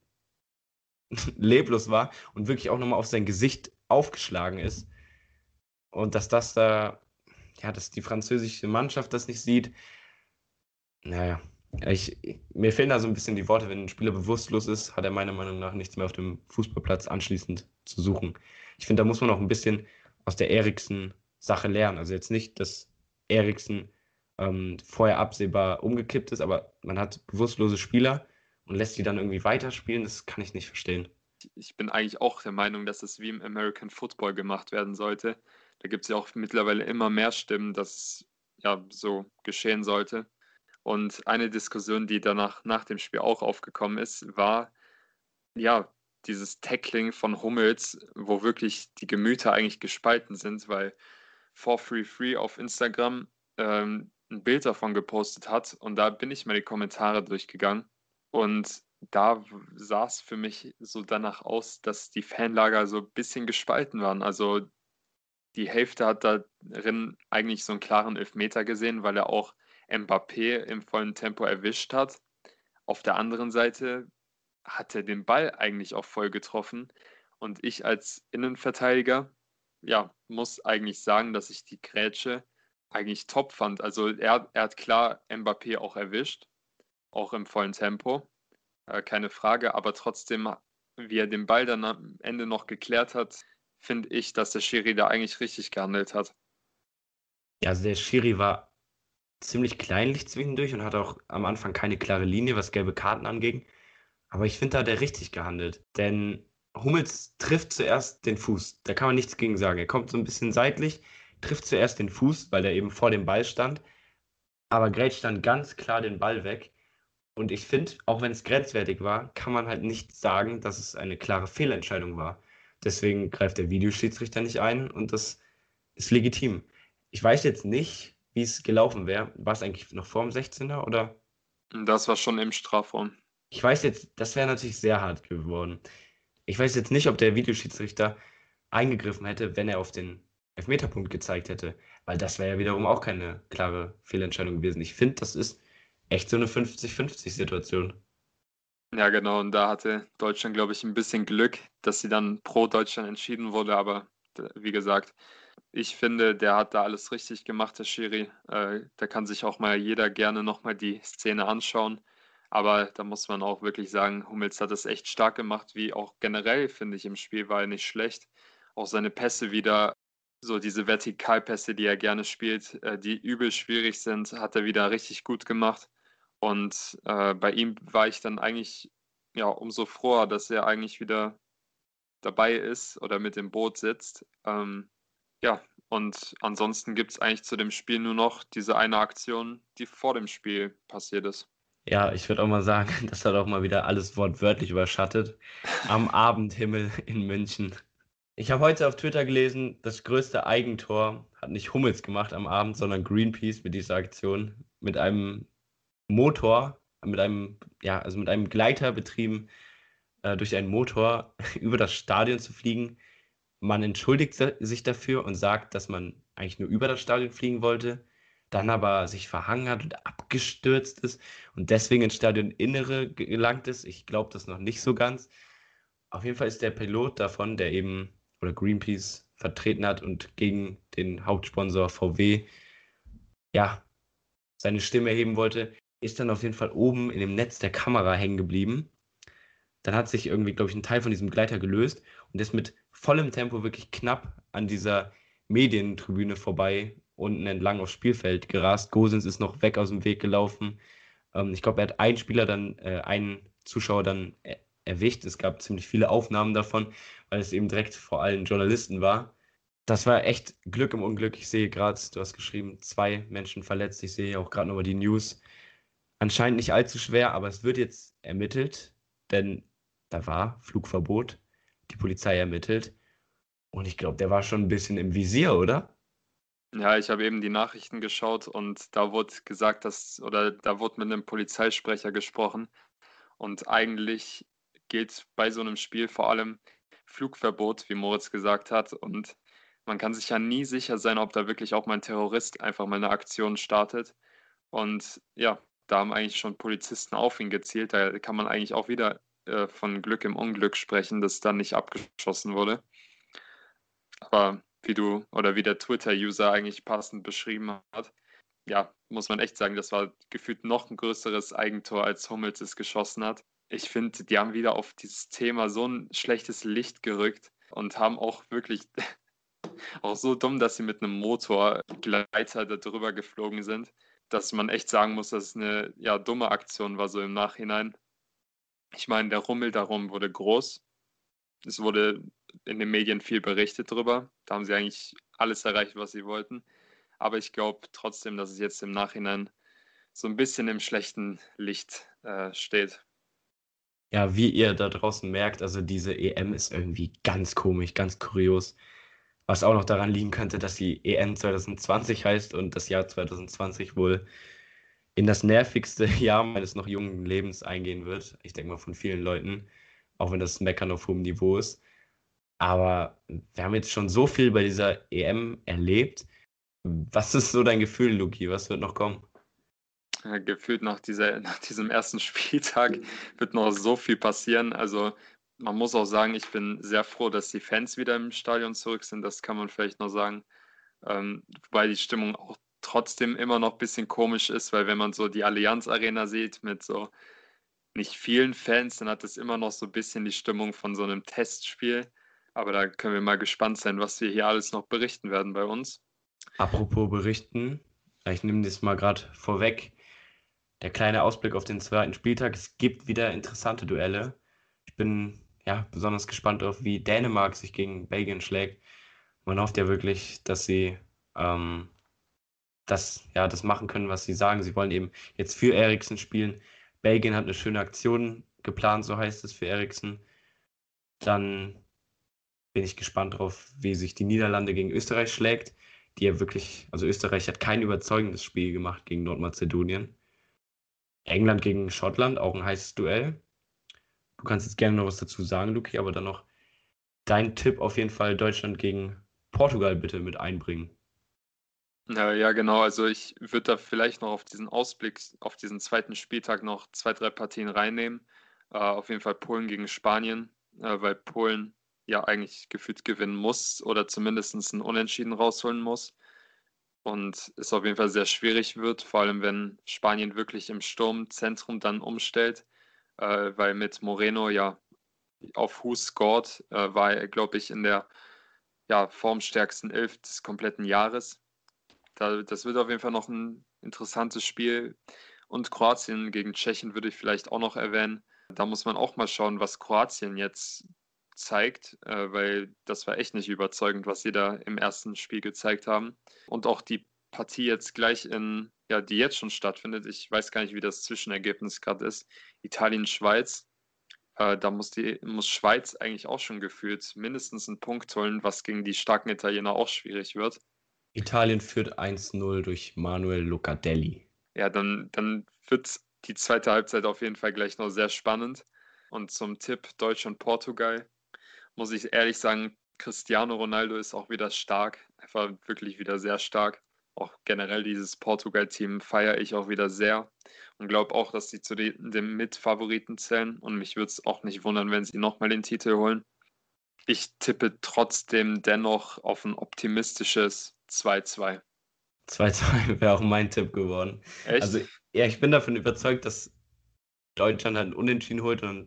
leblos war und wirklich auch nochmal auf sein Gesicht aufgeschlagen ist. Und dass dass die französische Mannschaft das nicht sieht, naja, mir fehlen da so ein bisschen die Worte. Wenn ein Spieler bewusstlos ist, hat er meiner Meinung nach nichts mehr auf dem Fußballplatz anschließend zu suchen. Ich finde, da muss man auch ein bisschen aus der Eriksen-Sache lernen. Also jetzt nicht, dass Eriksen vorher absehbar umgekippt ist, aber man hat bewusstlose Spieler und lässt die dann irgendwie weiterspielen. Das kann ich nicht verstehen. Ich bin eigentlich auch der Meinung, dass es wie im American Football gemacht werden sollte. Da gibt es ja auch mittlerweile immer mehr Stimmen, dass es so geschehen sollte. Und eine Diskussion, die danach nach dem Spiel auch aufgekommen ist, war dieses Tackling von Hummels, wo wirklich die Gemüter eigentlich gespalten sind, weil 433 auf Instagram ein Bild davon gepostet hat und da bin ich mal die Kommentare durchgegangen und da sah es für mich so danach aus, dass die Fanlager so ein bisschen gespalten waren. Also die Hälfte hat darin eigentlich so einen klaren Elfmeter gesehen, weil er auch Mbappé im vollen Tempo erwischt hat. Auf der anderen Seite hat er den Ball eigentlich auch voll getroffen und ich als Innenverteidiger muss eigentlich sagen, dass ich die Grätsche eigentlich top fand. Also er hat klar Mbappé auch erwischt, auch im vollen Tempo, keine Frage, aber trotzdem, wie er den Ball dann am Ende noch geklärt hat, finde ich, dass der Schiri da eigentlich richtig gehandelt hat. Ja, also der Schiri war ziemlich kleinlich zwischendurch und hatte auch am Anfang keine klare Linie, was gelbe Karten anging. Aber ich finde, da hat er richtig gehandelt. Denn Hummels trifft zuerst den Fuß. Da kann man nichts gegen sagen. Er kommt so ein bisschen seitlich, trifft zuerst den Fuß, weil er eben vor dem Ball stand, aber grätscht dann ganz klar den Ball weg. Und ich finde, auch wenn es grenzwertig war, kann man halt nicht sagen, dass es eine klare Fehlentscheidung war. Deswegen greift der Videoschiedsrichter nicht ein und das ist legitim. Ich weiß jetzt nicht, wie es gelaufen wäre. War es eigentlich noch vor dem 16er oder? Das war schon im Strafraum. Ich weiß jetzt, das wäre natürlich sehr hart geworden. Ich weiß jetzt nicht, ob der Videoschiedsrichter eingegriffen hätte, wenn er auf den Elfmeterpunkt gezeigt hätte, weil das wäre ja wiederum auch keine klare Fehlentscheidung gewesen. Ich finde, das ist echt so eine 50-50-Situation. Ja, genau. Und da hatte Deutschland, glaube ich, ein bisschen Glück, dass sie dann pro Deutschland entschieden wurde. Aber wie gesagt, ich finde, der hat da alles richtig gemacht, der Schiri. Da kann sich auch mal jeder gerne nochmal die Szene anschauen. Aber da muss man auch wirklich sagen, Hummels hat es echt stark gemacht, wie auch generell, finde ich, im Spiel war er nicht schlecht. Auch seine Pässe wieder, so diese Vertikalpässe, die er gerne spielt, die übel schwierig sind, hat er wieder richtig gut gemacht. Und bei ihm war ich dann eigentlich umso froher, dass er eigentlich wieder dabei ist oder mit im Boot sitzt. Und ansonsten gibt es eigentlich zu dem Spiel nur noch diese eine Aktion, die vor dem Spiel passiert ist. Ja, ich würde auch mal sagen, das hat auch mal wieder alles wortwörtlich überschattet. Am Abendhimmel in München. Ich habe heute auf Twitter gelesen, das größte Eigentor hat nicht Hummels gemacht am Abend, sondern Greenpeace mit dieser Aktion. Mit einem Motor, mit einem Gleiter betrieben, durch einen Motor über das Stadion zu fliegen. Man entschuldigt sich dafür und sagt, dass man eigentlich nur über das Stadion fliegen wollte, dann aber sich verhangen hat und abgestürzt ist und deswegen ins Stadioninnere gelangt ist. Ich glaube das noch nicht so ganz. Auf jeden Fall ist der Pilot davon, der eben oder Greenpeace vertreten hat und gegen den Hauptsponsor VW seine Stimme erheben wollte, ist dann auf jeden Fall oben in dem Netz der Kamera hängen geblieben. Dann hat sich irgendwie, glaube ich, ein Teil von diesem Gleiter gelöst und ist mit vollem Tempo wirklich knapp an dieser Medientribüne vorbei unten entlang aufs Spielfeld gerast. Gosens ist noch weg aus dem Weg gelaufen. Ich glaube, er hat einen Zuschauer dann erwischt. Es gab ziemlich viele Aufnahmen davon, weil es eben direkt vor allen Journalisten war. Das war echt Glück im Unglück. Ich sehe gerade, du hast geschrieben, 2 Menschen verletzt. Ich sehe auch gerade nochmal die News. Anscheinend nicht allzu schwer, aber es wird jetzt ermittelt, denn da war Flugverbot. Die Polizei ermittelt. Und ich glaube, der war schon ein bisschen im Visier, oder? Ja, ich habe eben die Nachrichten geschaut und da wurde gesagt, da wurde mit einem Polizeisprecher gesprochen und eigentlich gilt bei so einem Spiel vor allem Flugverbot, wie Moritz gesagt hat, und man kann sich ja nie sicher sein, ob da wirklich auch mal ein Terrorist einfach mal eine Aktion startet. Und ja, da haben eigentlich schon Polizisten auf ihn gezielt. Da kann man eigentlich auch wieder von Glück im Unglück sprechen, dass dann nicht abgeschossen wurde. Aber wie der Twitter-User eigentlich passend beschrieben hat, ja, muss man echt sagen, das war gefühlt noch ein größeres Eigentor, als Hummels es geschossen hat. Ich finde, die haben wieder auf dieses Thema so ein schlechtes Licht gerückt und haben auch wirklich auch so dumm, dass sie mit einem Motorgleiter da drüber geflogen sind, dass man echt sagen muss, dass es eine dumme Aktion war, so im Nachhinein. Ich meine, der Rummel darum wurde groß. Es wurde in den Medien viel berichtet drüber. Da haben sie eigentlich alles erreicht, was sie wollten. Aber ich glaube trotzdem, dass es jetzt im Nachhinein so ein bisschen im schlechten Licht steht. Ja, wie ihr da draußen merkt, also diese EM ist irgendwie ganz komisch, ganz kurios. Was auch noch daran liegen könnte, dass die EM 2020 heißt und das Jahr 2020 wohl in das nervigste Jahr meines noch jungen Lebens eingehen wird. Ich denke mal von vielen Leuten, auch wenn das Meckern auf hohem Niveau ist. Aber wir haben jetzt schon so viel bei dieser EM erlebt. Was ist so dein Gefühl, Luki? Was wird noch kommen? Gefühlt nach diesem ersten Spieltag wird noch so viel passieren. Also man muss auch sagen, ich bin sehr froh, dass die Fans wieder im Stadion zurück sind. Das kann man vielleicht noch sagen. Wobei die Stimmung auch trotzdem immer noch ein bisschen komisch ist, weil wenn man so die Allianz Arena sieht mit so nicht vielen Fans, dann hat es immer noch so ein bisschen die Stimmung von so einem Testspiel. Aber da können wir mal gespannt sein, was wir hier alles noch berichten werden bei uns. Apropos berichten, ich nehme das mal gerade vorweg. Der kleine Ausblick auf den 2. Spieltag. Es gibt wieder interessante Duelle. Ich bin besonders gespannt auf, wie Dänemark sich gegen Belgien schlägt. Man hofft ja wirklich, dass sie das machen können, was sie sagen. Sie wollen eben jetzt für Eriksen spielen. Belgien hat eine schöne Aktion geplant, so heißt es, für Eriksen. Dann bin ich gespannt drauf, wie sich die Niederlande gegen Österreich schlägt. Also Österreich hat kein überzeugendes Spiel gemacht gegen Nordmazedonien. England gegen Schottland, auch ein heißes Duell. Du kannst jetzt gerne noch was dazu sagen, Luki, aber dann noch dein Tipp auf jeden Fall Deutschland gegen Portugal bitte mit einbringen. Ja, genau. Also ich würde da vielleicht noch auf diesen Ausblick, auf diesen 2. Spieltag noch 2, 3 Partien reinnehmen. Auf jeden Fall Polen gegen Spanien, weil Polen ja eigentlich gefühlt gewinnen muss oder zumindest ein Unentschieden rausholen muss. Und es auf jeden Fall sehr schwierig wird, vor allem wenn Spanien wirklich im Sturmzentrum dann umstellt, weil mit Moreno auf Who scored war er, glaube ich, in der formstärksten 11 des kompletten Jahres. Das wird auf jeden Fall noch ein interessantes Spiel. Und Kroatien gegen Tschechien würde ich vielleicht auch noch erwähnen. Da muss man auch mal schauen, was Kroatien jetzt zeigt, weil das war echt nicht überzeugend, was sie da im ersten Spiel gezeigt haben. Und auch die Partie jetzt gleich die jetzt schon stattfindet, ich weiß gar nicht, wie das Zwischenergebnis gerade ist, Italien-Schweiz. Da muss Schweiz eigentlich auch schon gefühlt mindestens einen Punkt holen, was gegen die starken Italiener auch schwierig wird. Italien führt 1-0 durch Manuel Locatelli. Ja, dann wird die zweite Halbzeit auf jeden Fall gleich noch sehr spannend. Und zum Tipp Deutschland-Portugal muss ich ehrlich sagen, Cristiano Ronaldo ist auch wieder stark. Er war wirklich wieder sehr stark. Auch generell dieses Portugal-Team feiere ich auch wieder sehr und glaube auch, dass sie zu den Mitfavoriten zählen. Und mich würde es auch nicht wundern, wenn sie nochmal den Titel holen. Ich tippe trotzdem dennoch auf ein optimistisches 2-2. 2-2 wäre auch mein Tipp geworden. Echt? Also, ich bin davon überzeugt, dass Deutschland halt ein Unentschieden holt und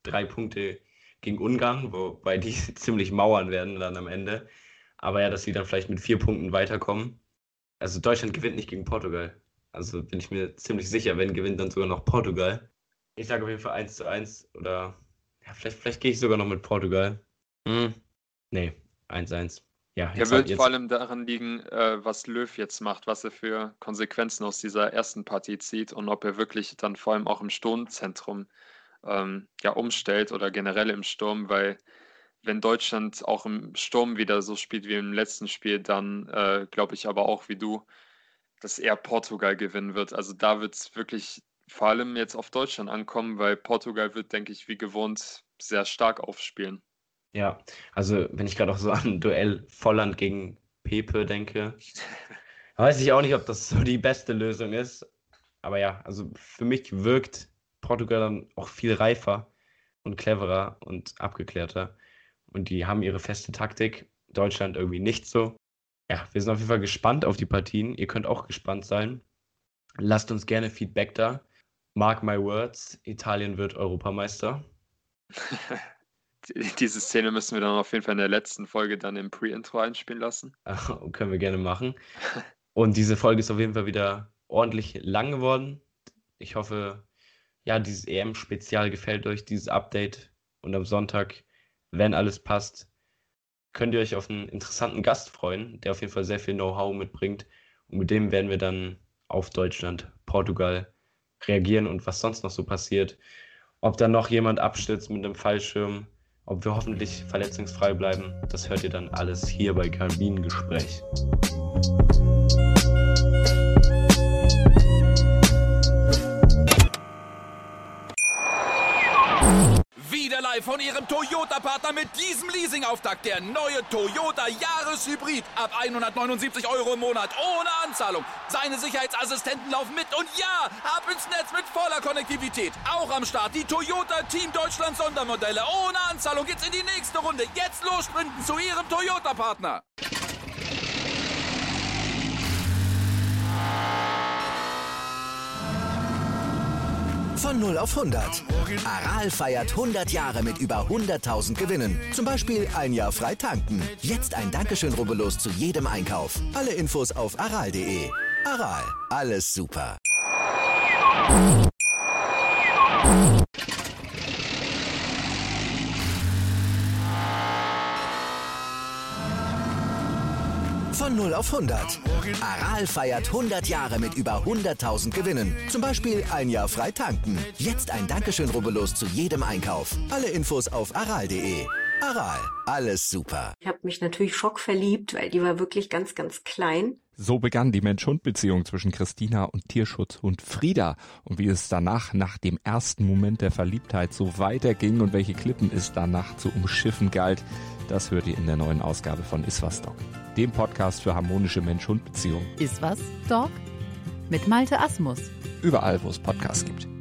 3 Punkte gegen Ungarn, wobei die ziemlich mauern werden dann am Ende. Aber ja, dass sie dann vielleicht mit 4 Punkten weiterkommen. Also Deutschland gewinnt nicht gegen Portugal. Also bin ich mir ziemlich sicher, wenn gewinnt, dann sogar noch Portugal. Ich sage auf jeden Fall 1:1 oder ja, vielleicht gehe ich sogar noch mit Portugal. Nee, 1:1. Ja, Er wird vor allem daran liegen, was Löw jetzt macht, was er für Konsequenzen aus dieser ersten Partie zieht und ob er wirklich dann vor allem auch im Sturmzentrum umstellt oder generell im Sturm, weil wenn Deutschland auch im Sturm wieder so spielt wie im letzten Spiel, dann glaube ich aber auch wie du, dass eher Portugal gewinnen wird. Also da wird es wirklich vor allem jetzt auf Deutschland ankommen, weil Portugal wird, denke ich, wie gewohnt sehr stark aufspielen. Ja, also wenn ich gerade auch so an Duell Volland gegen Pepe denke, weiß ich auch nicht, ob das so die beste Lösung ist. Aber ja, also für mich wirkt Portugal dann auch viel reifer und cleverer und abgeklärter. Und die haben ihre feste Taktik, Deutschland irgendwie nicht so. Ja, wir sind auf jeden Fall gespannt auf die Partien. Ihr könnt auch gespannt sein. Lasst uns gerne Feedback da. Mark my words, Italien wird Europameister. Diese Szene müssen wir dann auf jeden Fall in der letzten Folge dann im Pre-Intro einspielen lassen. Können wir gerne machen. Und diese Folge ist auf jeden Fall wieder ordentlich lang geworden. Ich hoffe, ja, dieses EM-Spezial gefällt euch, dieses Update. Und am Sonntag, wenn alles passt, könnt ihr euch auf einen interessanten Gast freuen, der auf jeden Fall sehr viel Know-how mitbringt. Und mit dem werden wir dann auf Deutschland, Portugal reagieren und was sonst noch so passiert. Ob da noch jemand abstürzt mit einem Fallschirm, ob wir hoffentlich verletzungsfrei bleiben, das hört ihr dann alles hier bei Kabinengespräch. Wieder live von Ihrem Toyota-Partner mit diesem Leasing-Auftakt. Der neue Toyota Jahreshybrid. Ab 179 € im Monat. Ohne Anzahlung. Seine Sicherheitsassistenten laufen mit. Und ja, ab ins Netz mit voller Konnektivität. Auch am Start die Toyota Team Deutschland Sondermodelle. Ohne Anzahlung geht's in die nächste Runde. Jetzt los sprinten zu Ihrem Toyota-Partner. Von 0 auf 100. Aral feiert 100 Jahre mit über 100.000 Gewinnen. Zum Beispiel 1 Jahr frei tanken. Jetzt ein Dankeschön, rubbellos zu jedem Einkauf. Alle Infos auf aral.de. Aral, alles super. Von 0 auf 100. Aral feiert 100 Jahre mit über 100.000 Gewinnen. Zum Beispiel 1 Jahr frei tanken. Jetzt ein Dankeschön, rubbellos zu jedem Einkauf. Alle Infos auf aral.de. Aral, alles super. Ich habe mich natürlich schockverliebt, weil die war wirklich ganz, ganz klein. So begann die Mensch-Hund-Beziehung zwischen Christina und Tierschutzhund Frieda. Und wie es danach, nach dem ersten Moment der Verliebtheit, so weiterging und welche Klippen es danach zu umschiffen galt, das hört ihr in der neuen Ausgabe von Iswas Dog, dem Podcast für harmonische Mensch-Hund-Beziehungen. Iswas Dog? Mit Malte Asmus. Überall, wo es Podcasts gibt.